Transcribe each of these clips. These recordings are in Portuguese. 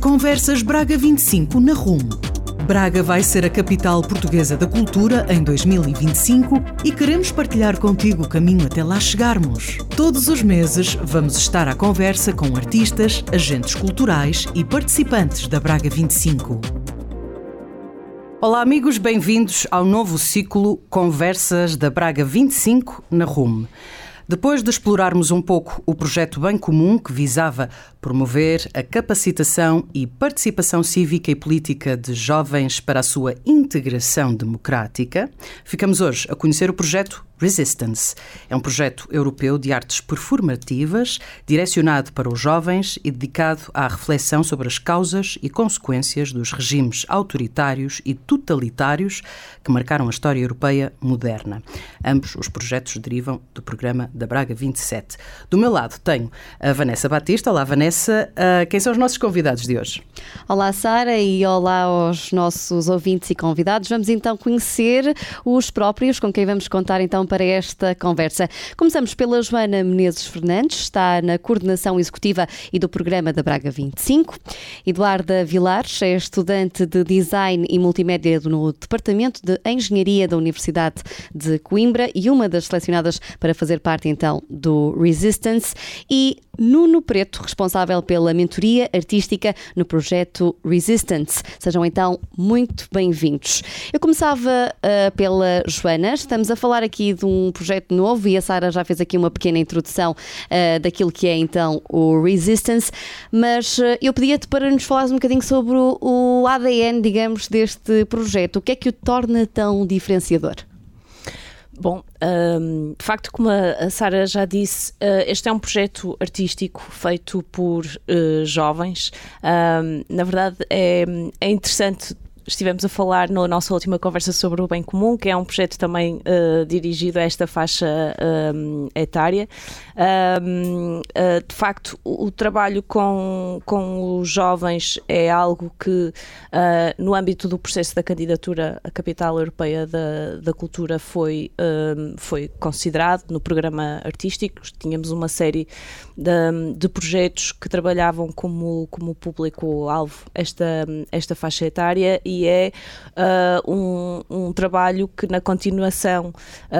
Conversas Braga 25 na RUM. Braga vai ser a capital portuguesa da cultura em 2025 e queremos partilhar contigo o caminho até lá chegarmos. Todos os meses vamos estar à conversa com artistas, agentes culturais e participantes da Braga 25. Olá amigos, bem-vindos ao novo ciclo Conversas da Braga 25 na RUM. Depois de explorarmos um pouco o projeto Bem Comum, que visava promover a capacitação e participação cívica e política de jovens para a sua integração democrática, ficamos hoje a conhecer o projeto Resistance. É um projeto europeu de artes performativas, direcionado para os jovens e dedicado à reflexão sobre as causas e consequências dos regimes autoritários e totalitários que marcaram a história europeia moderna. Ambos os projetos derivam do programa da Braga 27. Do meu lado tenho a Vanessa Batista. Olá, Vanessa. Quem são os nossos convidados de hoje? Olá, Sara, e olá aos nossos ouvintes e convidados. Vamos então conhecer os próprios com quem vamos contar então para esta conversa. Começamos pela Joana Menezes Fernandes, está na coordenação executiva e do programa da Braga 25. Eduarda Vilares é estudante de Design e Multimédia no Departamento de Engenharia da Universidade de Coimbra e uma das selecionadas para fazer parte então do Resistance. E Nuno Preto, responsável pela mentoria artística no projeto Resistance. Sejam então muito bem-vindos. Eu começava pela Joana. Estamos a falar aqui de um projeto novo e a Sara já fez aqui uma pequena introdução daquilo que é então o Resistance, mas eu pedia-te para nos falares um bocadinho sobre o ADN, digamos, deste projeto. O que é que o torna tão diferenciador? Bom, de facto, como a Sara já disse, este é um projeto artístico feito por jovens. Na verdade, é interessante. Estivemos a falar na nossa última conversa sobre o Bem Comum, que é um projeto também dirigido a esta faixa etária. De facto, o trabalho com os jovens é algo que, no âmbito do processo da candidatura à Capital Europeia da Cultura, foi considerado no programa artístico. Tínhamos uma série de projetos que trabalhavam como público-alvo esta faixa etária, e é um trabalho que, na continuação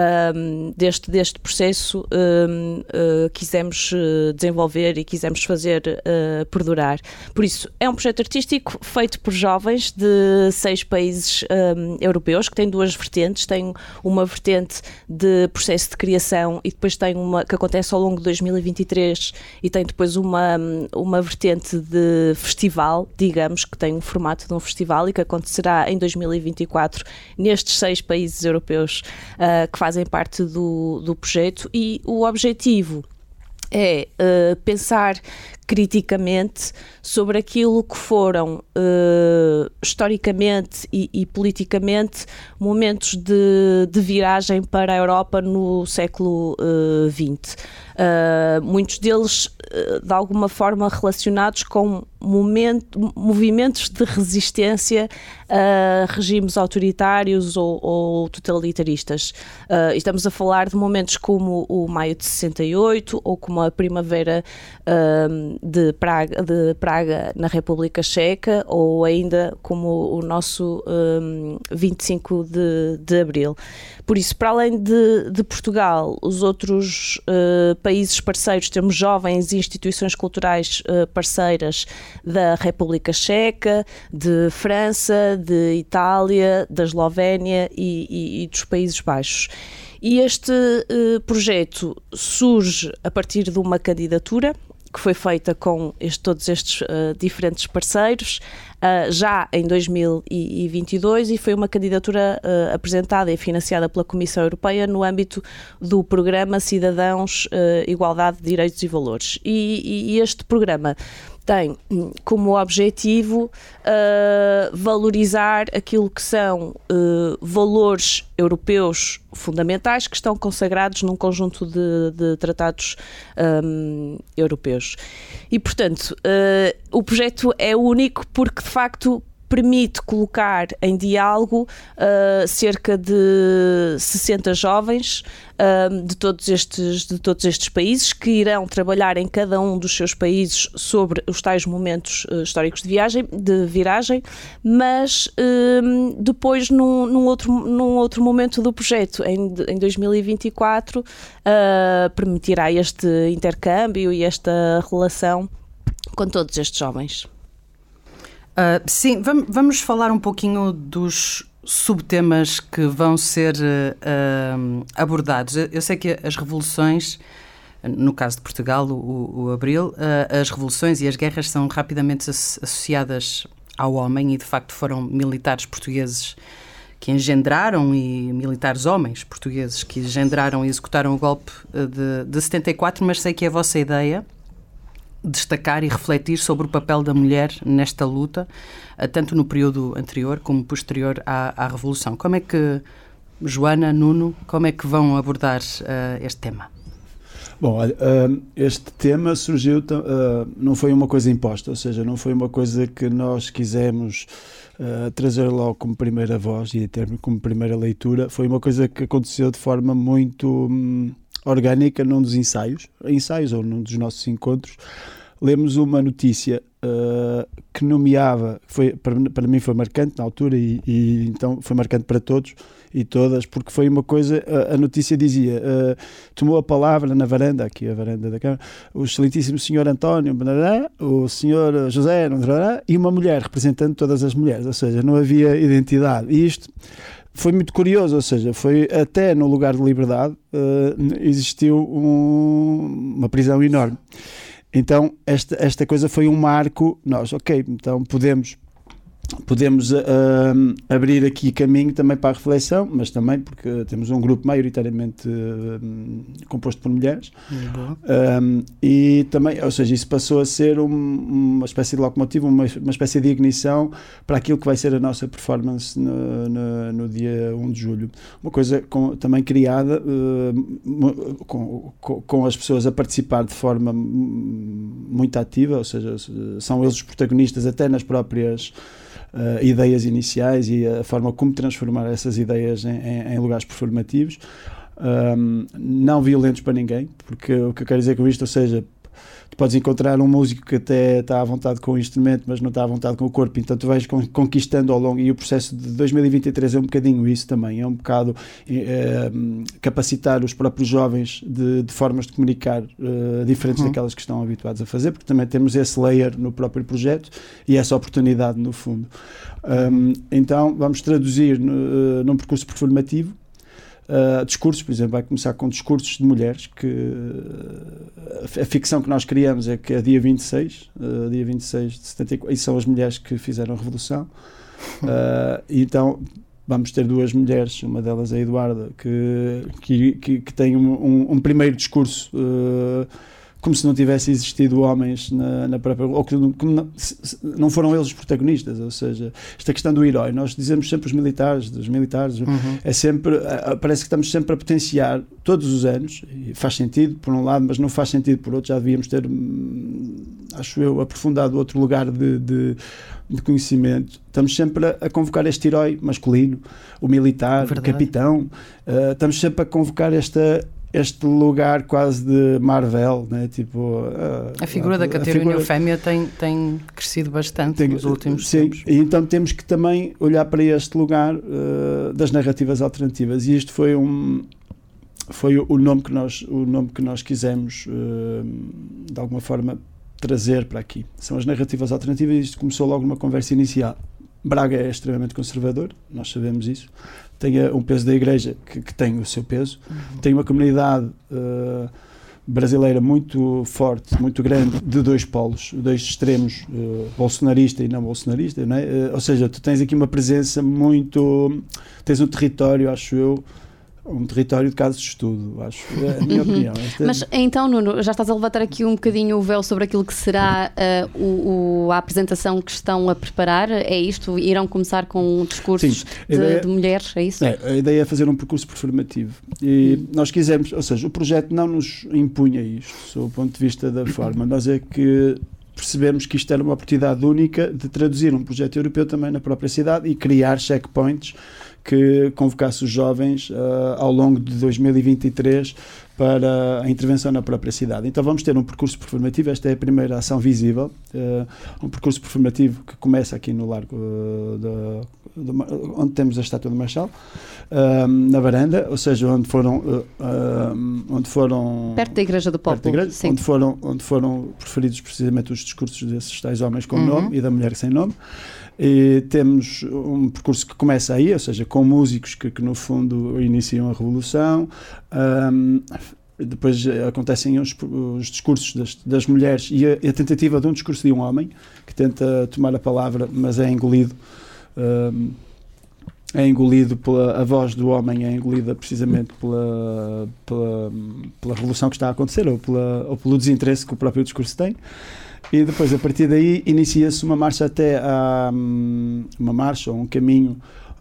deste processo, quisemos desenvolver e quisemos fazer perdurar. Por isso, é um projeto artístico feito por jovens de 6 países europeus, que tem 2 vertentes. Tem uma vertente de processo de criação e depois tem uma que acontece ao longo de 2023, e tem depois uma vertente de festival, digamos, que tem um formato de um festival e que acontecerá em 2024 nestes 6 países europeus que fazem parte do projeto. E o objetivo é pensar criticamente sobre aquilo que foram historicamente e politicamente momentos de viragem para a Europa no século XX. Muitos deles de alguma forma relacionados com movimentos de resistência a regimes autoritários ou totalitaristas. Estamos a falar de momentos como o Maio de 68 ou como a Primavera de Praga na República Checa, ou ainda como o nosso 25 de Abril. Por isso, para além de Portugal, os outros países parceiros, temos jovens e instituições culturais parceiras da República Checa, de França, de Itália, da Eslovénia e dos Países Baixos. E este projeto surge a partir de uma candidatura que foi feita com todos estes diferentes parceiros já em 2022, e foi uma candidatura apresentada e financiada pela Comissão Europeia no âmbito do programa Cidadãos, Igualdade, Direitos e Valores. E este programa tem como objetivo valorizar aquilo que são valores europeus fundamentais que estão consagrados num conjunto de tratados europeus. E, portanto, o projeto é único porque, de facto, permite colocar em diálogo cerca de 60 jovens de todos estes países, que irão trabalhar em cada um dos seus países sobre os tais momentos históricos de viragem, mas depois num outro momento do projeto, em 2024, permitirá este intercâmbio e esta relação com todos estes jovens. Sim, vamos falar um pouquinho dos subtemas que vão ser abordados. Eu sei que as revoluções, no caso de Portugal, o Abril, as revoluções e as guerras são rapidamente associadas ao homem, e de facto foram militares portugueses que engendraram, e militares homens portugueses que engendraram e executaram o golpe de 74, mas sei que é a vossa ideia destacar e refletir sobre o papel da mulher nesta luta, tanto no período anterior como posterior à Revolução. Como é que, Joana, Nuno, como é que vão abordar este tema? Bom, olha, este tema surgiu, não foi uma coisa imposta, ou seja, não foi uma coisa que nós quisemos trazer logo como primeira voz e como primeira leitura. Foi uma coisa que aconteceu de forma muito orgânica num dos ensaios ou num dos nossos encontros. Lemos uma notícia que nomeava, para mim foi marcante na altura e então foi marcante para todos e todas, porque foi uma coisa, a notícia dizia, tomou a palavra na varanda, aqui a varanda da Câmara, o excelentíssimo senhor António, o senhor José, e uma mulher representando todas as mulheres, ou seja, não havia identidade. E isto foi muito curioso, ou seja, foi até no lugar de Liberdade existiu uma prisão enorme. Então esta coisa foi um marco. Nós, então podemos abrir aqui caminho também para a reflexão, mas também porque temos um grupo maioritariamente composto por mulheres, e também, ou seja, isso passou a ser uma espécie de locomotiva, uma espécie de ignição para aquilo que vai ser a nossa performance no dia 1 de julho. Uma coisa também criada com as pessoas a participar de forma muito ativa, ou seja, são eles os protagonistas até nas próprias ideias iniciais e a forma como transformar essas ideias em lugares performativos, não violentos para ninguém, porque o que eu quero dizer com isto, ou seja, tu podes encontrar um músico que até está à vontade com o instrumento, mas não está à vontade com o corpo, então tu vais conquistando ao longo, e o processo de 2023 é um bocadinho isso também, é um bocado capacitar os próprios jovens de formas de comunicar diferentes daquelas que estão habituados a fazer, porque também temos esse layer no próprio projeto e essa oportunidade no fundo. Então vamos traduzir num percurso performativo discursos, por exemplo, vai começar com discursos de mulheres, que a ficção que nós criamos é que é dia 26 de 74, e são as mulheres que fizeram a Revolução. Então vamos ter duas mulheres, uma delas é a Eduarda, que tem um primeiro discurso como se não tivesse existido homens na própria, ou que não foram eles os protagonistas, ou seja, esta questão do herói, nós dizemos sempre dos militares, é sempre, parece que estamos sempre a potenciar todos os anos, e faz sentido por um lado, mas não faz sentido por outro, já devíamos ter, acho eu, aprofundado outro lugar de conhecimento. Estamos sempre a convocar este herói masculino, o militar, o capitão, estamos sempre a convocar este lugar quase de Marvel, né? Tipo, a figura da Caterina Eufémia tem crescido bastante nos últimos tempos. E então temos que também olhar para este lugar das narrativas alternativas, e isto foi o nome que nós quisemos de alguma forma trazer para aqui. São as narrativas alternativas, e isto começou logo numa conversa inicial. Braga é extremamente conservador, nós sabemos isso, tem um peso da Igreja que tem o seu peso, tem uma comunidade brasileira muito forte, muito grande, de dois polos, dois extremos, bolsonarista e não bolsonarista, não é? Ou seja, tu tens aqui uma presença tens um território, acho eu, um território de casos de estudo, acho, é a minha opinião. Mas então, Nuno, já estás a levantar aqui um bocadinho o véu sobre aquilo que será a apresentação que estão a preparar, é isto? Irão começar com discursos de mulheres, é isso? A ideia é fazer um percurso performativo, e nós quisemos, ou seja, o projeto não nos impunha isto, sob o ponto de vista da forma, nós é que percebemos que isto era uma oportunidade única de traduzir um projeto europeu também na própria cidade e criar checkpoints que convocasse os jovens ao longo de 2023 para a intervenção na própria cidade. Então vamos ter um percurso performativo, esta é a primeira ação visível, um percurso performativo que começa aqui no Largo, onde temos a estátua do Marechal, na varanda, ou seja, onde foram perto da Igreja do Povo, onde foram preferidos precisamente os discursos desses tais homens com nome e da mulher sem nome. E temos um percurso que começa aí, ou seja, com músicos que no fundo iniciam a revolução. Depois acontecem os discursos das mulheres e a tentativa de um discurso de um homem que tenta tomar a palavra, mas é engolido a voz do homem, é engolida precisamente pela revolução que está a acontecer ou pelo desinteresse que o próprio discurso tem. E depois, a partir daí, inicia-se uma marcha ou um caminho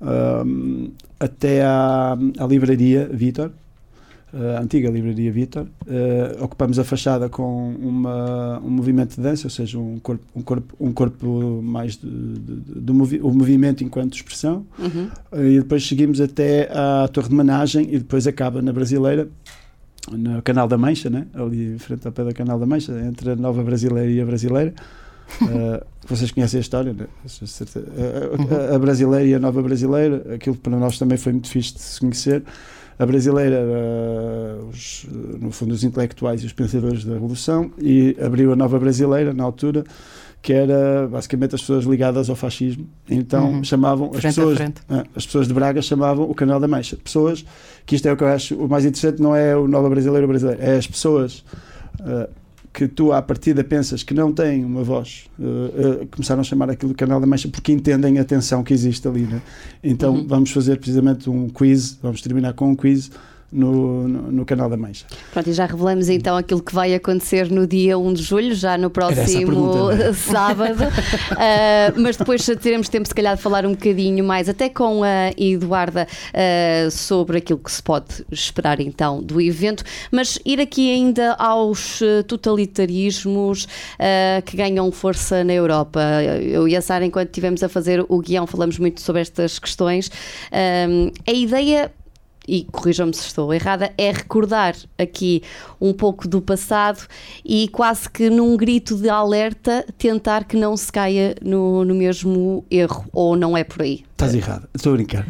até à livraria Vítor, a antiga livraria Vítor. Ocupamos a fachada com um movimento de dança, ou seja, um corpo mais o movimento enquanto expressão. E depois seguimos até à Torre de Managem e depois acaba na Brasileira, no Canal da Mancha, né? Ali frente ao pé do Canal da Mancha, entre a Nova Brasileira e a Brasileira. Vocês conhecem a história, né? A Brasileira e a Nova Brasileira, aquilo para nós também foi muito fixe de se conhecer. A Brasileira, no fundo, os intelectuais e os pensadores da Revolução, e abriu a Nova Brasileira, na altura, que era basicamente as pessoas ligadas ao fascismo. Então chamavam as pessoas de Braga chamavam o Canal da Mancha. Pessoas, que isto é o que eu acho o mais interessante, não é o Nova Brasileira ou Brasileira, é as pessoas que tu à partida pensas que não têm uma voz, começaram a chamar aquilo de Canal da Mancha porque entendem a tensão que existe ali, né? Então vamos fazer precisamente um quiz, vamos terminar com um quiz no Canal da Mancha. Pronto, e já revelamos então aquilo que vai acontecer no dia 1 de julho, já no próximo sábado. Mas depois teremos tempo, se calhar, de falar um bocadinho mais, até com a Eduarda, sobre aquilo que se pode esperar então do evento. Mas ir aqui ainda aos totalitarismos que ganham força na Europa. Eu e a Sara, enquanto estivemos a fazer o guião, falamos muito sobre estas questões. A ideia, e corrijam-me se estou errada, é recordar aqui um pouco do passado e quase que num grito de alerta tentar que não se caia no mesmo erro, ou não é por aí? Estás errado, estou a brincar.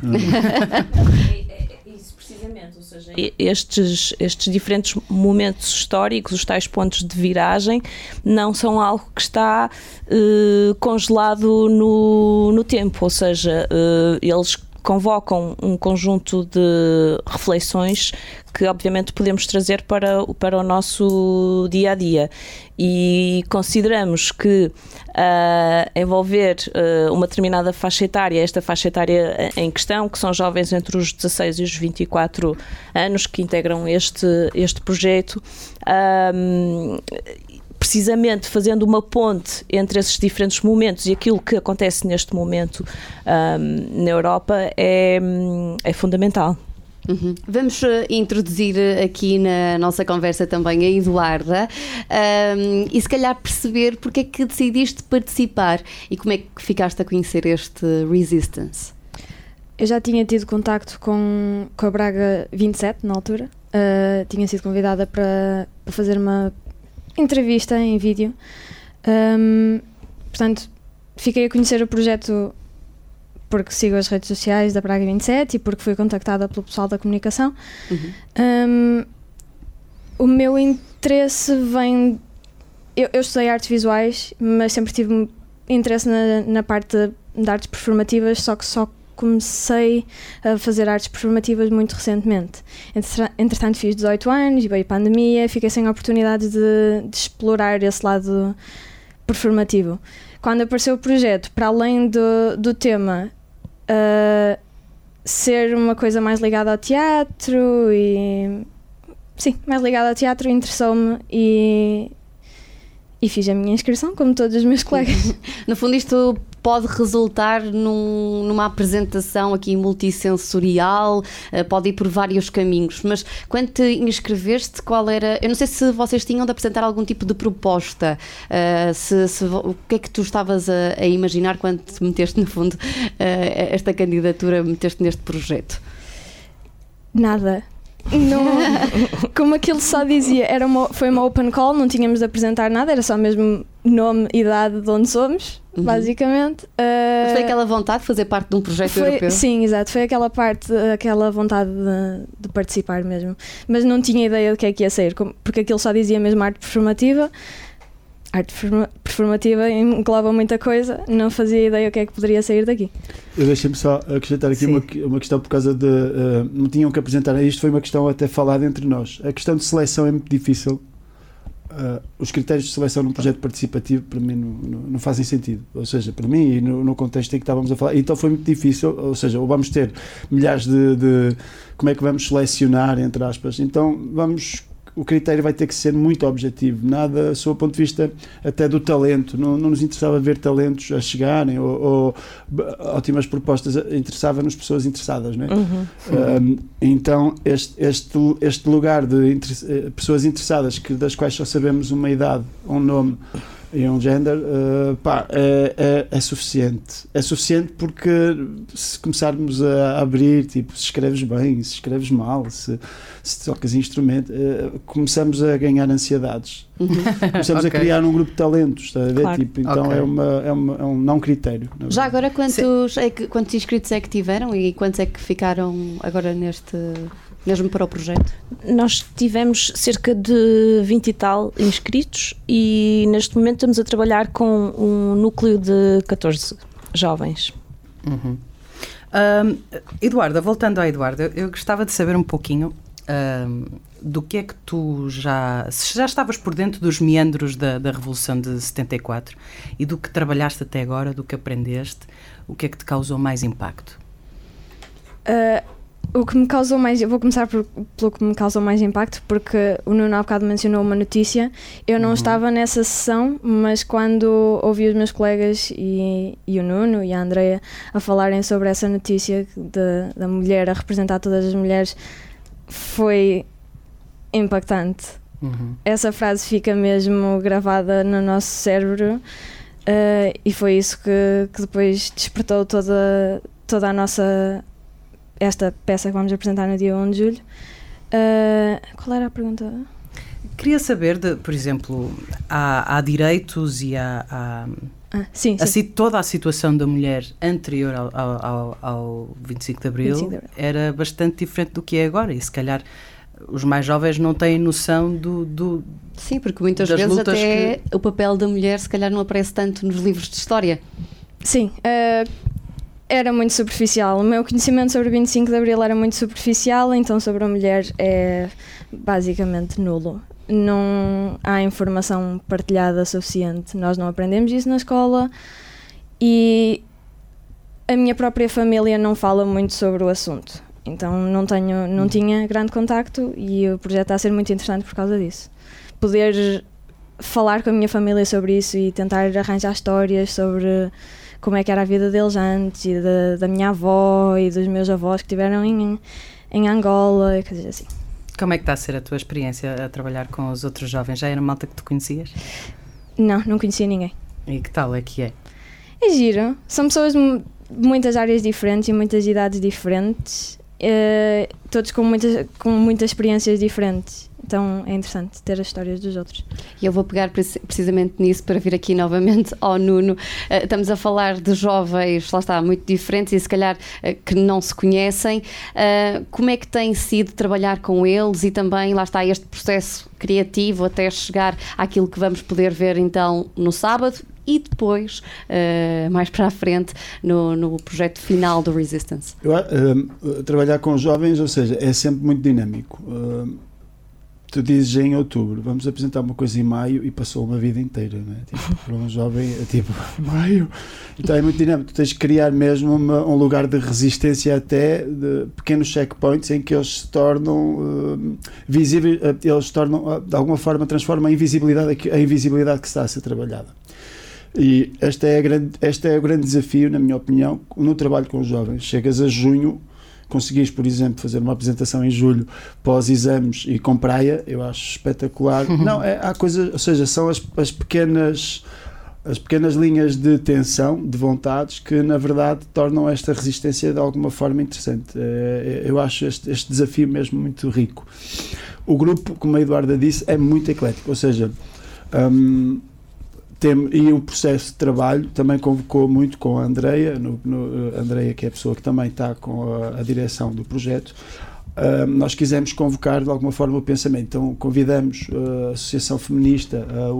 É isso precisamente, ou seja, estes diferentes momentos históricos, os tais pontos de viragem, não são algo que está congelado no tempo, ou seja, eles convocam um conjunto de reflexões que obviamente podemos trazer para o nosso dia a dia, e consideramos que envolver uma determinada faixa etária, esta faixa etária em questão, que são jovens entre os 16 e os 24 anos que integram este projeto, precisamente fazendo uma ponte entre esses diferentes momentos e aquilo que acontece neste momento na Europa é fundamental. Vamos introduzir aqui na nossa conversa também a Eduarda, e se calhar perceber porque é que decidiste participar e como é que ficaste a conhecer este Resistance. Eu já tinha tido contacto com a Braga 27 na altura, tinha sido convidada para fazer uma entrevista em vídeo, portanto fiquei a conhecer o projeto porque sigo as redes sociais da Braga 27 e porque fui contactada pelo pessoal da comunicação. O meu interesse vem... Eu estudei artes visuais, mas sempre tive interesse na parte de artes performativas, só que só comecei a fazer artes performativas muito recentemente. Entretanto fiz 18 anos e veio a pandemia, fiquei sem oportunidade de explorar esse lado performativo. Quando apareceu o projeto, para além do tema ser uma coisa mais ligada ao teatro mais ligada ao teatro, interessou-me e fiz a minha inscrição, como todos os meus colegas. No fundo, isto pode resultar numa apresentação aqui multissensorial, pode ir por vários caminhos, mas quando te inscreveste, qual era... Eu não sei se vocês tinham de apresentar algum tipo de proposta, o que é que tu estavas a imaginar quando te meteste, no fundo, esta candidatura, meteste neste projeto? Nada. Não, como aquilo só dizia, foi uma open call, não tínhamos de apresentar nada, era só mesmo nome, idade, de onde somos, basicamente. Mas foi aquela vontade de fazer parte de um projeto europeu? Sim, exato, foi aquela vontade de participar mesmo. Mas não tinha ideia do que é que ia sair, porque aquilo só dizia mesmo arte performativa. Arte performativa engloba muita coisa, não fazia ideia o que é que poderia sair daqui. Eu deixei-me só acrescentar aqui uma questão por causa de... não tinham que apresentar isto, foi uma questão até falada entre nós. A questão de seleção é muito difícil. Os critérios de seleção num projeto participativo para mim não fazem sentido, ou seja, para mim e no contexto em que estávamos a falar, então foi muito difícil, ou seja, vamos ter milhares de como é que vamos selecionar, entre aspas, então o critério vai ter que ser muito objetivo, nada, sob o ponto de vista até do talento, não nos interessava ver talentos a chegarem ou ótimas propostas, interessava-nos pessoas interessadas, não é? Então este lugar de pessoas interessadas, das quais só sabemos uma idade, um nome e um género, é suficiente. É suficiente porque se começarmos a abrir, tipo, se escreves bem, se escreves mal, se tocas instrumento, começamos a ganhar ansiedades. Começamos a criar um grupo de talentos, está a ver? Claro. Tipo, então é um não critério. Já agora, quantos inscritos é que tiveram e quantos é que ficaram agora mesmo para o projeto? Nós tivemos cerca de 20 e tal inscritos e neste momento estamos a trabalhar com um núcleo de 14 jovens. Eduarda, voltando à Eduarda, eu gostava de saber um pouquinho do que é que se já estavas por dentro dos meandros da Revolução de 74 e do que trabalhaste até agora, do que aprendeste, o que é que te causou mais impacto? O que me causou mais... Eu vou começar pelo que me causou mais impacto, porque o Nuno há bocado mencionou uma notícia. Eu não estava nessa sessão, mas quando ouvi os meus colegas e o Nuno e a Andreia a falarem sobre essa notícia da mulher a representar todas as mulheres, foi impactante. Essa frase fica mesmo gravada no nosso cérebro, e foi isso que depois despertou toda a nossa... esta peça que vamos apresentar no dia 1 de julho. Qual era a pergunta? Queria saber, por exemplo, há direitos e sim. Toda a situação da mulher anterior ao 25 de Abril era bastante diferente do que é agora, e se calhar os mais jovens não têm noção do Sim, porque muitas vezes até o papel da mulher se calhar não aparece tanto nos livros de história. Sim, era muito superficial. O meu conhecimento sobre o 25 de Abril era muito superficial, então sobre a mulher é basicamente nulo. Não há informação partilhada suficiente. Nós não aprendemos isso na escola e a minha própria família não fala muito sobre o assunto. Então não tinha grande contacto e o projeto está a ser muito interessante por causa disso. Poder falar com a minha família sobre isso e tentar arranjar histórias sobre como é que era a vida deles antes, e da minha avó e dos meus avós que estiveram em Angola e coisas assim. Como é que está a ser a tua experiência a trabalhar com os outros jovens? Já era malta que tu conhecias? Não conhecia ninguém. E que tal é que é? É giro. São pessoas de muitas áreas diferentes e muitas idades diferentes, todos com muitas experiências diferentes. Então é interessante ter as histórias dos outros. E eu vou pegar precisamente nisso para vir aqui novamente ao Nuno. Estamos a falar de jovens, lá está, muito diferentes e se calhar que não se conhecem. Como é que tem sido trabalhar com eles e também, lá está, este processo criativo até chegar àquilo que vamos poder ver então no sábado e depois, mais para a frente, no projeto final do Resistance? Trabalhar com jovens, ou seja, é sempre muito dinâmico. Tu dizes em outubro, vamos apresentar uma coisa em maio e passou uma vida inteira, não é? Tipo, para um jovem, é tipo, maio. Então é muito dinâmico, tu tens que criar mesmo um lugar de resistência até de pequenos checkpoints em que eles se tornam visíveis, eles se tornam, de alguma forma, transformam a invisibilidade que está a ser trabalhada. E este é o grande desafio, na minha opinião, no trabalho com os jovens. Chegas a junho, conseguis, por exemplo, fazer uma apresentação em julho pós-exames e com praia, eu acho espetacular. Não, há coisas, ou seja, são as pequenas linhas de tensão, de vontades, que na verdade tornam esta resistência de alguma forma interessante. Eu acho este desafio mesmo muito rico. O grupo, como a Eduarda disse, é muito eclético, ou seja, e o processo de trabalho também convocou muito com a Andreia, Andreia, que é a pessoa que também está com a direção do projeto. Nós quisemos convocar de alguma forma o pensamento, então convidamos a Associação Feminista, a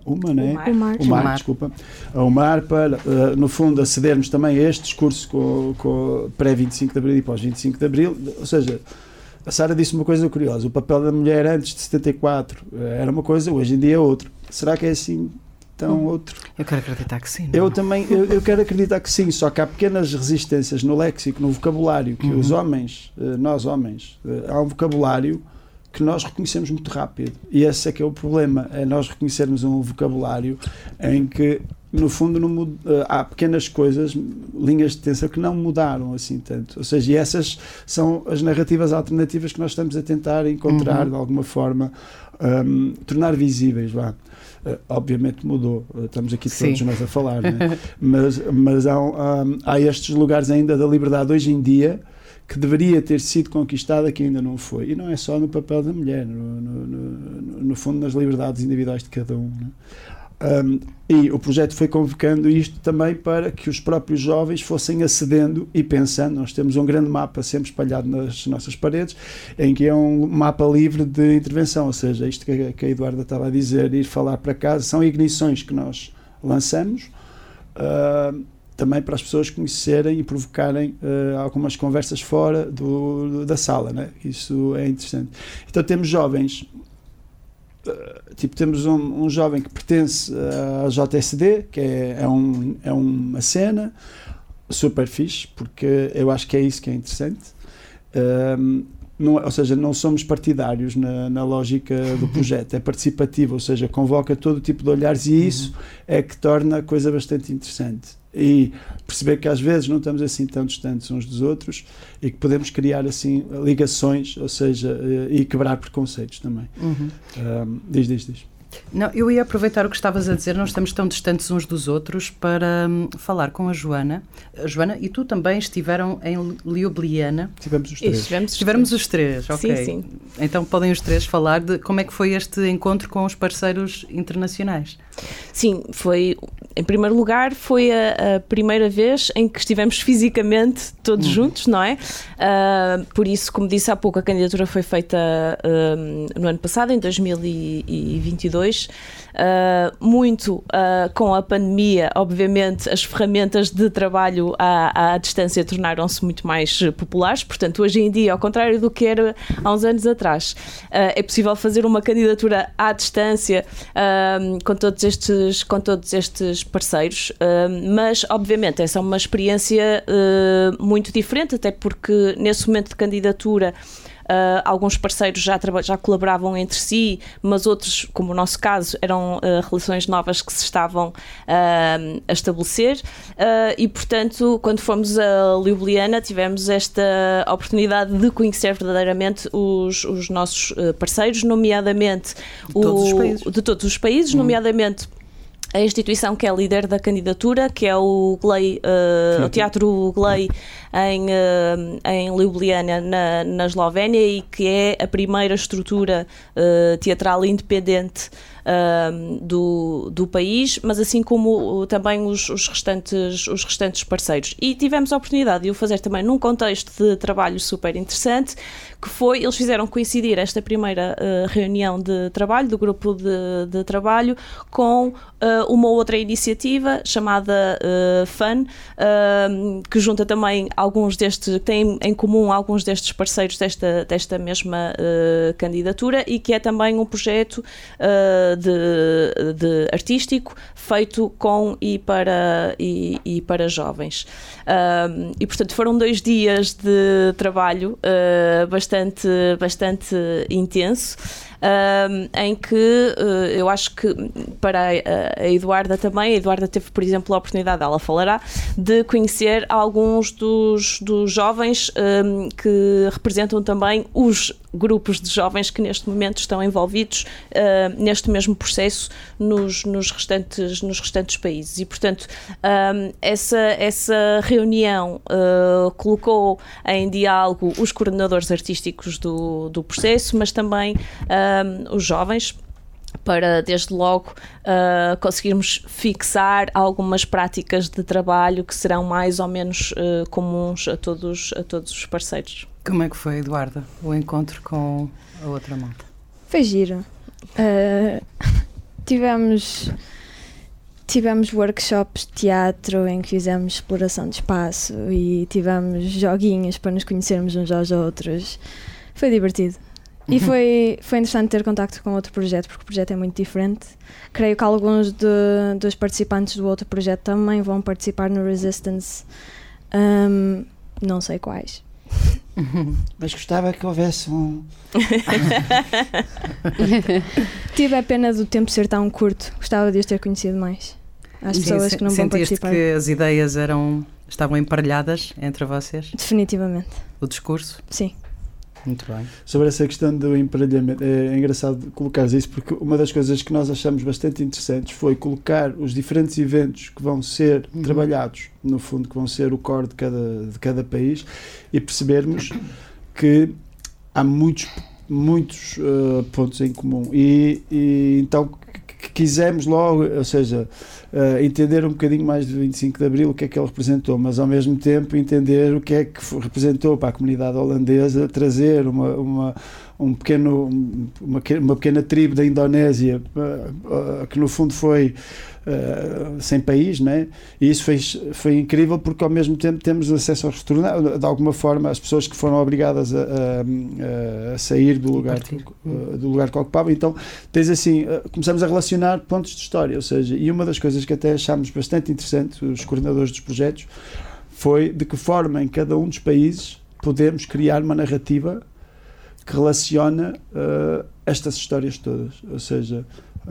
UMAR, para no fundo acedermos também a este discurso com pré-25 de Abril e pós-25 de Abril, ou seja, a Sara disse uma coisa curiosa, o papel da mulher antes de 74 era uma coisa, hoje em dia é outro. Será que é assim tão outro? Eu quero acreditar que sim. Eu também, eu quero acreditar que sim, só que há pequenas resistências no léxico, no vocabulário, que os homens, nós homens, há um vocabulário que nós reconhecemos muito rápido, e esse é que é o problema, é nós reconhecermos um vocabulário em que no fundo não muda, há pequenas coisas, linhas de tensão que não mudaram assim tanto, ou seja, e essas são as narrativas alternativas que nós estamos a tentar encontrar de alguma forma, tornar visíveis, obviamente mudou, estamos aqui todos nós a falar, né? mas há estes lugares ainda da liberdade hoje em dia que deveria ter sido conquistada, que ainda não foi, e não é só no papel da mulher, no fundo nas liberdades individuais de cada um, né? E o projeto foi convocando isto também para que os próprios jovens fossem acedendo e pensando. Nós temos um grande mapa sempre espalhado nas nossas paredes, em que é um mapa livre de intervenção, ou seja, isto que a Eduarda estava a dizer, ir falar para casa, são ignições que nós lançamos também para as pessoas conhecerem e provocarem algumas conversas fora da sala, né? Isso é interessante. Então temos jovens, temos um jovem que pertence à JSD, que é uma cena super fixe, porque eu acho que é isso que é interessante. Ou seja, não somos partidários na lógica do projeto, é participativo, ou seja, convoca todo tipo de olhares, e isso é que torna a coisa bastante interessante. E perceber que às vezes não estamos assim tão distantes uns dos outros e que podemos criar assim ligações, ou seja, e quebrar preconceitos também. Diz. Não, eu ia aproveitar o que estavas a dizer, não estamos tão distantes uns dos outros, para falar com a Joana. A Joana e tu também estiveram em Ljubljana. Tivemos os três. Estivemos os três, ok. Sim. Então podem os três falar de como é que foi este encontro com os parceiros internacionais. Sim, em primeiro lugar, foi a primeira vez em que estivemos fisicamente todos juntos, não é? Por isso, como disse há pouco, a candidatura foi feita no ano passado, em 2022, muito com a pandemia. Obviamente as ferramentas de trabalho à distância tornaram-se muito mais populares, portanto hoje em dia, ao contrário do que era há uns anos atrás, é possível fazer uma candidatura à distância com todos estes parceiros, mas obviamente essa é uma experiência muito diferente, até porque nesse momento de candidatura alguns parceiros já colaboravam entre si, mas outros, como o nosso caso, eram relações novas que se estavam a estabelecer, e portanto, quando fomos a Ljubljana, tivemos esta oportunidade de conhecer verdadeiramente os nossos parceiros, nomeadamente de todos os países, nomeadamente a instituição que é líder da candidatura, que é o GLEI, o Teatro GLEI em Ljubljana, na Eslovénia, e que é a primeira estrutura teatral independente do país, mas assim como também os restantes parceiros. E tivemos a oportunidade de o fazer também num contexto de trabalho super interessante, que foi, eles fizeram coincidir esta primeira reunião de trabalho, do grupo de trabalho, com uma outra iniciativa chamada FUN, que junta também tem em comum alguns destes parceiros desta mesma candidatura, e que é também um projeto de artístico feito com e para jovens. E portanto foram 2 dias de trabalho bastante intenso. em que eu acho que para a Eduarda também, a Eduarda teve, por exemplo, a oportunidade, ela falará, de conhecer alguns dos jovens que representam também os grupos de jovens que neste momento estão envolvidos neste mesmo processo nos restantes países. E, portanto, essa reunião colocou em diálogo os coordenadores artísticos do processo, mas também os jovens, para desde logo conseguirmos fixar algumas práticas de trabalho que serão mais ou menos comuns a todos os parceiros. Como é que foi, Eduarda, o encontro com a outra malta? Foi giro. Tivemos workshops de teatro em que fizemos exploração de espaço e tivemos joguinhos para nos conhecermos uns aos outros. Foi divertido. E foi interessante ter contacto com outro projeto, porque o projeto é muito diferente. Creio que alguns dos participantes do outro projeto também vão participar no Resistance. Não sei quais. Mas gostava que houvesse um... Tive a pena do tempo ser tão curto. Gostava de os ter conhecido mais. As pessoas que não vão participar. Sentiste que as ideias estavam emparelhadas entre vocês? Definitivamente. O discurso? Sim. Muito bem. Sobre essa questão do emparelhamento, é engraçado colocar isso, porque uma das coisas que nós achamos bastante interessantes foi colocar os diferentes eventos que vão ser trabalhados, no fundo, que vão ser o core de cada país, e percebermos que há muitos pontos em comum. E então quisemos logo, ou seja, entender um bocadinho mais do 25 de Abril, o que é que ele representou, mas ao mesmo tempo entender o que é que representou para a comunidade holandesa, trazer uma pequena tribo da Indonésia, que no fundo foi sem país, né? E isso foi incrível, porque ao mesmo tempo temos acesso ao restaurante, de alguma forma as pessoas que foram obrigadas a sair do lugar que ocupavam. Então tens assim, começamos a relacionar pontos de história, ou seja, e uma das coisas que até achámos bastante interessante, os coordenadores dos projetos, foi de que forma em cada um dos países podemos criar uma narrativa que relaciona estas histórias todas, ou seja,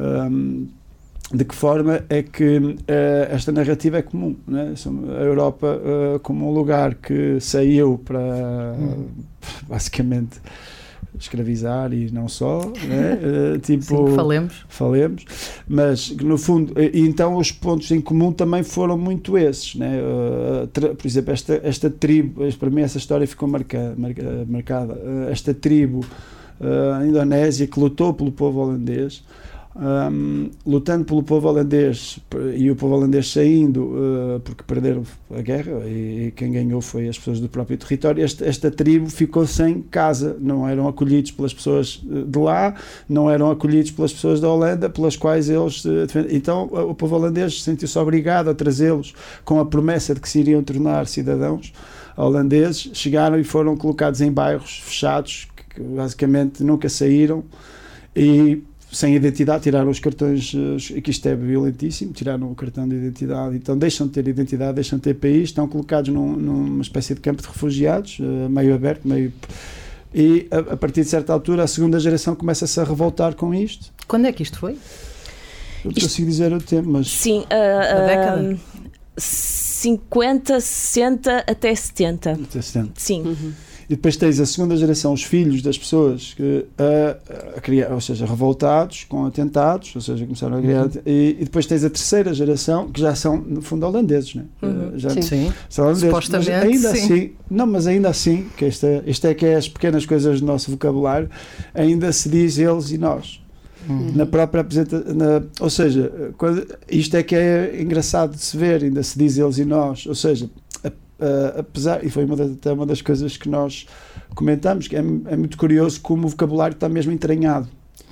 de que forma é que esta narrativa é comum, né? A Europa como um lugar que saiu para basicamente escravizar e não só, né? Tipo, sim, falemos, mas no fundo, e então os pontos em comum também foram muito esses, né? Por exemplo, esta tribo, para mim essa história ficou marcada, esta tribo indonésia que lutou pelo povo holandês, lutando pelo povo holandês, e o povo holandês saindo porque perderam a guerra, e quem ganhou foi as pessoas do próprio território. Esta tribo ficou sem casa, não eram acolhidos pelas pessoas de lá, não eram acolhidos pelas pessoas da Holanda, pelas quais eles então o povo holandês sentiu-se obrigado a trazê-los com a promessa de que se iriam tornar cidadãos holandeses. Chegaram e foram colocados em bairros fechados que basicamente nunca saíram, e sem identidade, tiraram os cartões, que isto é violentíssimo, tiraram o cartão de identidade, então deixam de ter identidade, deixam de ter país, estão colocados numa espécie de campo de refugiados, meio aberto, e a partir de certa altura a segunda geração começa-se a revoltar com isto. Quando é que isto foi? Eu não consigo dizer o tempo, mas... Sim, a década? 50, 60 até 70. Até 70. Sim. E depois tens a segunda geração, os filhos das pessoas que a criar, ou seja, revoltados com atentados, ou seja, começaram a criar, e depois tens a terceira geração, que já são no fundo holandeses, né? Sim. São holandeses, supostamente, mas ainda sim. assim, mas ainda assim, que isto é que é as pequenas coisas do nosso vocabulário, ainda se diz eles e nós. Na própria apresentação, ou seja, isto é que é engraçado de se ver, ainda se diz eles e nós, ou seja, apesar, e foi até uma das coisas que nós comentamos, que é muito curioso como o vocabulário está mesmo entranhado.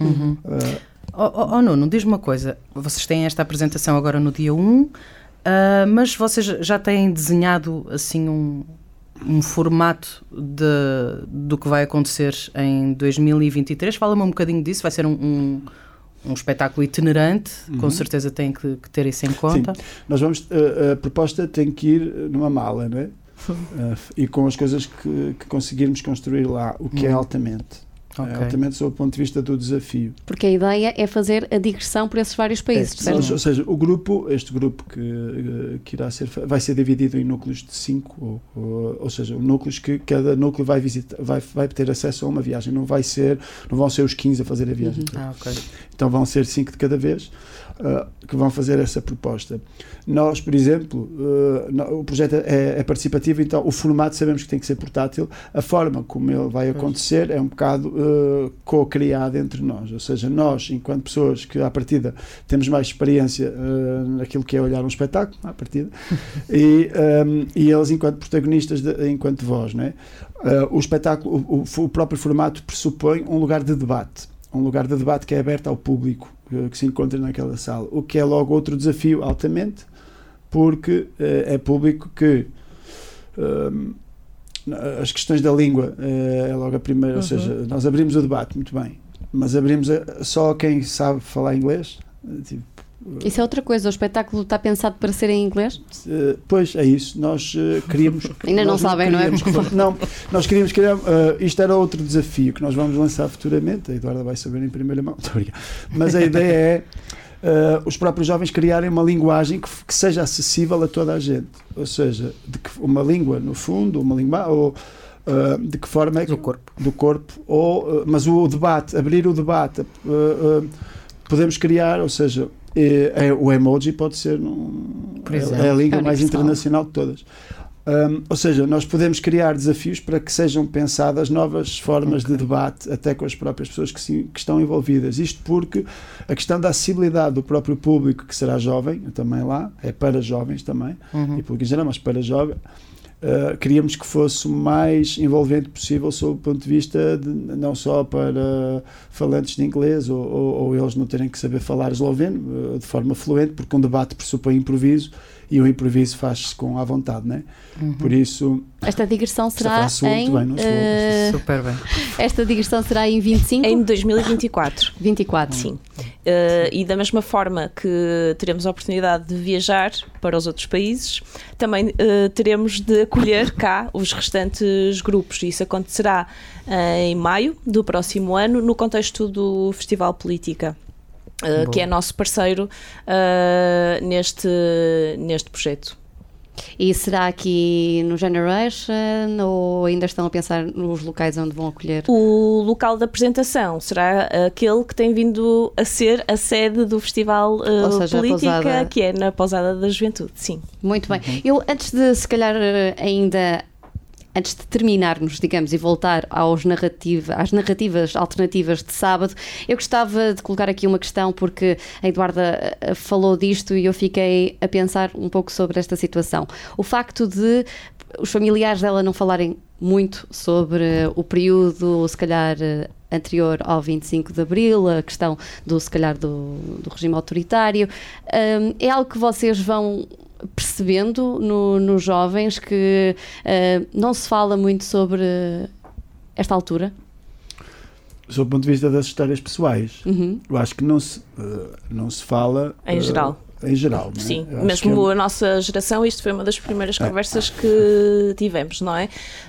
Nuno, diz-me uma coisa, vocês têm esta apresentação agora no dia 1, mas vocês já têm desenhado assim um formato do que vai acontecer em 2023? Fala-me um bocadinho disso. Vai ser um espetáculo itinerante, com certeza tem que ter isso em conta. Sim. Nós vamos, a proposta tem que ir numa mala, não é? E com as coisas que conseguirmos construir lá, o que é altamente. altamente sob o ponto de vista do desafio. Porque a ideia é fazer a digressão por esses vários países, certo? Ou seja, este grupo que irá ser, vai ser dividido em núcleos de 5, ou seja, núcleos que cada núcleo vai visitar, vai ter acesso a uma viagem, não vão ser os 15 a fazer a viagem. Okay. Então vão ser 5 de cada vez que vão fazer essa proposta. Nós, por exemplo, o projeto é participativo, então o formato sabemos que tem que ser portátil, a forma como ele vai acontecer é um bocado co-criado entre nós, ou seja, nós, enquanto pessoas que à partida temos mais experiência naquilo que é olhar um espetáculo, à partida, e eles enquanto protagonistas, enquanto voz, não é? O espetáculo, o próprio formato pressupõe um lugar de debate que é aberto ao público que se encontra naquela sala, o que é logo outro desafio altamente, porque é público que as questões da língua é logo a primeira, ou seja, nós abrimos o debate, muito bem, mas abrimos só quem sabe falar inglês, tipo, isso é outra coisa, o espetáculo está pensado para ser em inglês? Pois, é isso, nós queríamos... Ainda não sabem, não é? Não, nós queríamos criar... isto era outro desafio que nós vamos lançar futuramente, a Eduarda vai saber em primeira mão, mas a ideia é os próprios jovens criarem uma linguagem que seja acessível a toda a gente, ou seja, uma língua, no fundo, uma língua... ou de que forma é que... Do corpo. Mas o debate, abrir o debate, podemos criar, ou seja... o emoji pode ser a língua mais internacional de todas. Ou seja, nós podemos criar desafios para que sejam pensadas novas formas de debate, até com as próprias pessoas que estão envolvidas. Isto porque a questão da acessibilidade do próprio público, que será jovem, também lá, é para jovens também, e público em geral, mas para jovem, queríamos que fosse o mais envolvente possível sob o ponto de vista não só para falantes de inglês ou eles não terem que saber falar esloveno de forma fluente, porque um debate pressupõe improviso e o improviso faz-se com à vontade, não é? Por isso... Esta digressão será Super bem. Esta digressão será em 25? Em 2024. 24. Sim. E da mesma forma que teremos a oportunidade de viajar para os outros países, também teremos de acolher cá os restantes grupos. Isso acontecerá em maio do próximo ano, no contexto do Festival Política. Que é nosso parceiro neste projeto. E será aqui no Generation ou ainda estão a pensar nos locais onde vão acolher? O local da apresentação será aquele que tem vindo a ser a sede do Festival Política, que é na Pousada da Juventude, sim. Muito bem. Eu, antes de, se calhar, antes de terminarmos, digamos, e voltar às narrativas alternativas de sábado, eu gostava de colocar aqui uma questão, porque a Eduarda falou disto e eu fiquei a pensar um pouco sobre esta situação. O facto de os familiares dela não falarem muito sobre o período, se calhar, anterior ao 25 de Abril, a questão se calhar, do regime autoritário, é algo que vocês vão percebendo nos jovens que não se fala muito sobre esta altura? Sob o ponto de vista das histórias pessoais, eu acho que não se fala em geral. Em geral, sim, mesmo a nossa geração, isto foi uma das primeiras conversas que tivemos, não é?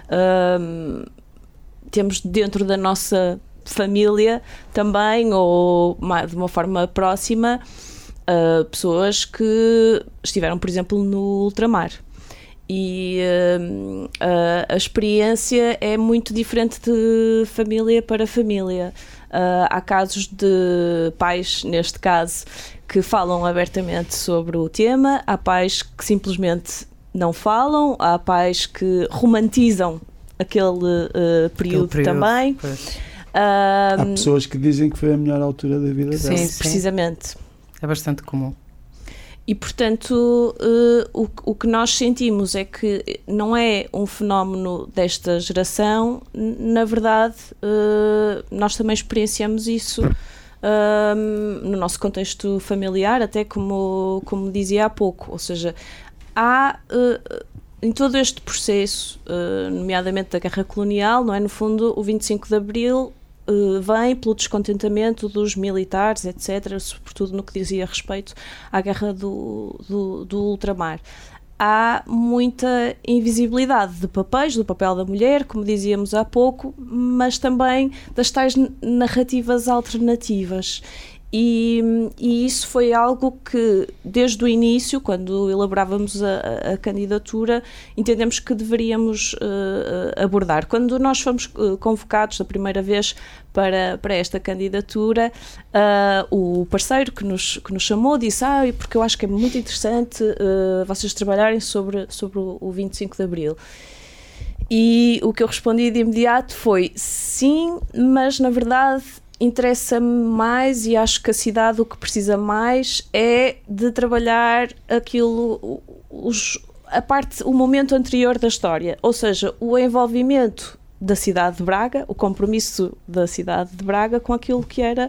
Temos dentro da nossa família também, ou de uma forma próxima, pessoas que estiveram, por exemplo, no ultramar. E a experiência é muito diferente de família para família. Há casos de pais, neste caso, que falam abertamente sobre o tema, há pais que simplesmente não falam, há pais que romantizam aquele período também. Há pessoas que dizem que foi a melhor altura da vida delas. Sim, precisamente. É bastante comum. E, portanto, o que nós sentimos é que não é um fenómeno desta geração. Na verdade, nós também experienciamos isso no nosso contexto familiar, até como dizia há pouco. Ou seja, há em todo este processo, nomeadamente da guerra colonial, não é? No fundo, o 25 de Abril vem pelo descontentamento dos militares, etc., sobretudo no que dizia respeito à guerra do ultramar. há muita invisibilidade de papéis, do papel da mulher, como dizíamos há pouco, mas também das tais narrativas alternativas. E isso foi algo que, desde o início, quando elaborávamos a candidatura, entendemos que deveríamos abordar. Quando nós fomos convocados a primeira vez para esta candidatura, o parceiro que nos chamou disse: porque eu acho que é muito interessante vocês trabalharem sobre o 25 de Abril. E o que eu respondi de imediato foi: sim, mas na verdade interessa-me mais, e acho que a cidade o que precisa mais é de trabalhar aquilo, o momento anterior da história, ou seja, o envolvimento da cidade de Braga, o compromisso da cidade de Braga com aquilo que era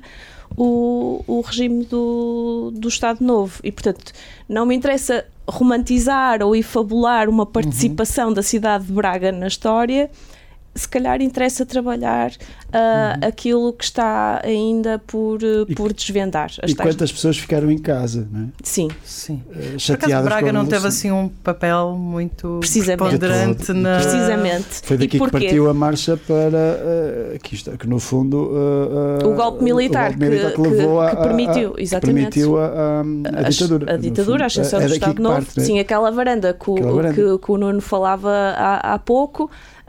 o regime do Estado Novo. E, portanto, não me interessa romantizar ou efabular uma participação da cidade de Braga na história. Se calhar interessa trabalhar aquilo que está ainda por desvendar. E quantas pessoas ficaram em casa, não é? Sim. Por acaso Braga não teve assim um papel muito preponderante na... Precisamente. Foi daqui que partiu a marcha para que no fundo o golpe militar que levou que permitiu, exatamente, que permitiu a ditadura. A ditadura, a ascensão do Estado Novo. Sim, aquela varanda que o Nuno falava há pouco.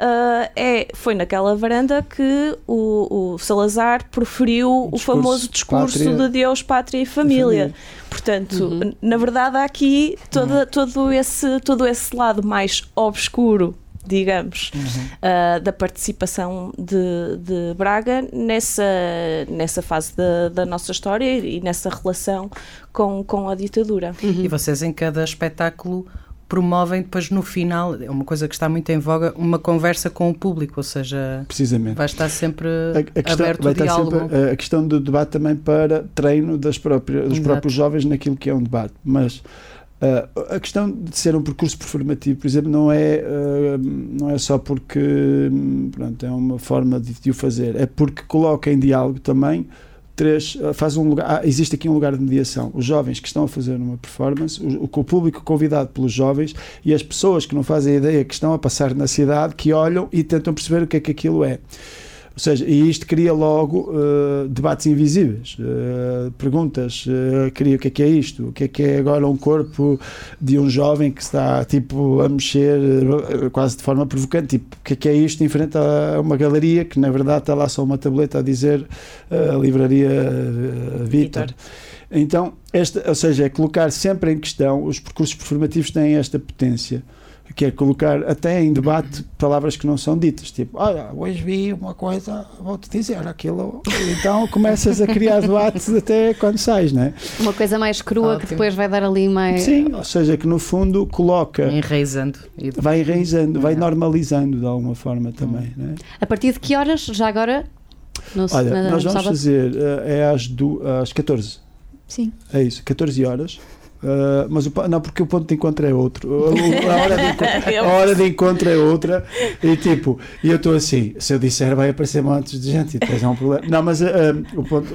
Foi naquela varanda que o Salazar proferiu o famoso discurso de Deus, Pátria e Família. Portanto, na verdade, há aqui todo esse lado mais obscuro, digamos, da participação de Braga nessa fase da nossa história e nessa relação com a ditadura. E vocês, em cada espetáculo, promovem depois no final, é uma coisa que está muito em voga, uma conversa com o público, ou seja, precisamente, vai estar sempre aberto o diálogo. Sempre a questão do debate também para treino dos próprios jovens naquilo que é um debate, mas a questão de ser um percurso performativo, por exemplo, não é só porque pronto, é uma forma de o fazer, é porque coloca em diálogo também faz um lugar, existe aqui um lugar de mediação. Os jovens que estão a fazer uma performance, o público convidado pelos jovens e as pessoas que não fazem ideia que estão a passar na cidade, que olham e tentam perceber o que é que aquilo é. Ou seja, e isto cria logo debates invisíveis, perguntas, cria o que é isto, o que é agora um corpo de um jovem que está tipo a mexer quase de forma provocante, tipo, o que é isto em frente a uma galeria que na verdade está lá só uma tableta a dizer a livraria Vítor. Então, ou seja, é colocar sempre em questão, os percursos performativos têm esta potência, que é colocar até em debate palavras que não são ditas, tipo, olha, hoje vi uma coisa, vou-te dizer aquilo, então começas a criar debates até quando sais, não é? Uma coisa mais crua que depois vai dar ali mais... Sim, ou seja, que no fundo coloca... Vai enraizando, vai normalizando de alguma forma também, não é? A partir de que horas, já agora? Olha, nós vamos fazer, às 14. Sim. É isso, 14 horas. Mas não, porque o ponto de encontro é outro, a hora de encontro é outra, e eu estou assim, se eu disser vai aparecer montes de gente e depois é um problema. Não, mas o ponto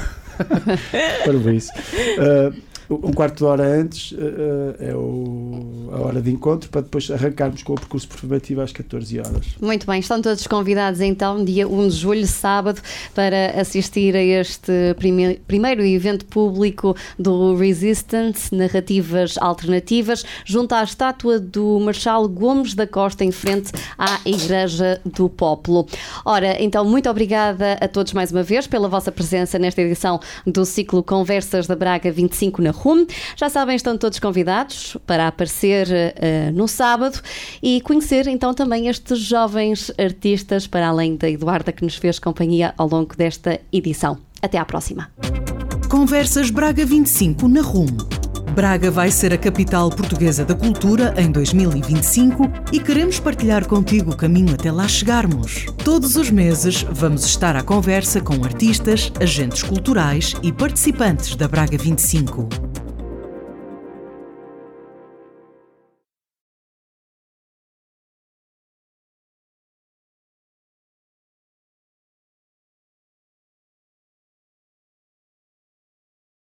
para isso, um quarto de hora antes é a hora de encontro, para depois arrancarmos com o percurso performativo às 14 horas. Muito bem, estão todos convidados então, dia 1 de julho, sábado, para assistir a este primeiro evento público do Resistance, Narrativas Alternativas, junto à estátua do Marshal Gomes da Costa, em frente à Igreja do Popolo. Ora, então, muito obrigada a todos mais uma vez pela vossa presença nesta edição do ciclo Conversas da Braga 25 na RUM. Já sabem, estão todos convidados para aparecer no sábado e conhecer então também estes jovens artistas, para além da Eduarda que nos fez companhia ao longo desta edição. Até à próxima. Conversas Braga 25 na RUM. Braga vai ser a capital portuguesa da cultura em 2025 e queremos partilhar contigo o caminho até lá chegarmos. Todos os meses vamos estar à conversa com artistas, agentes culturais e participantes da Braga 25.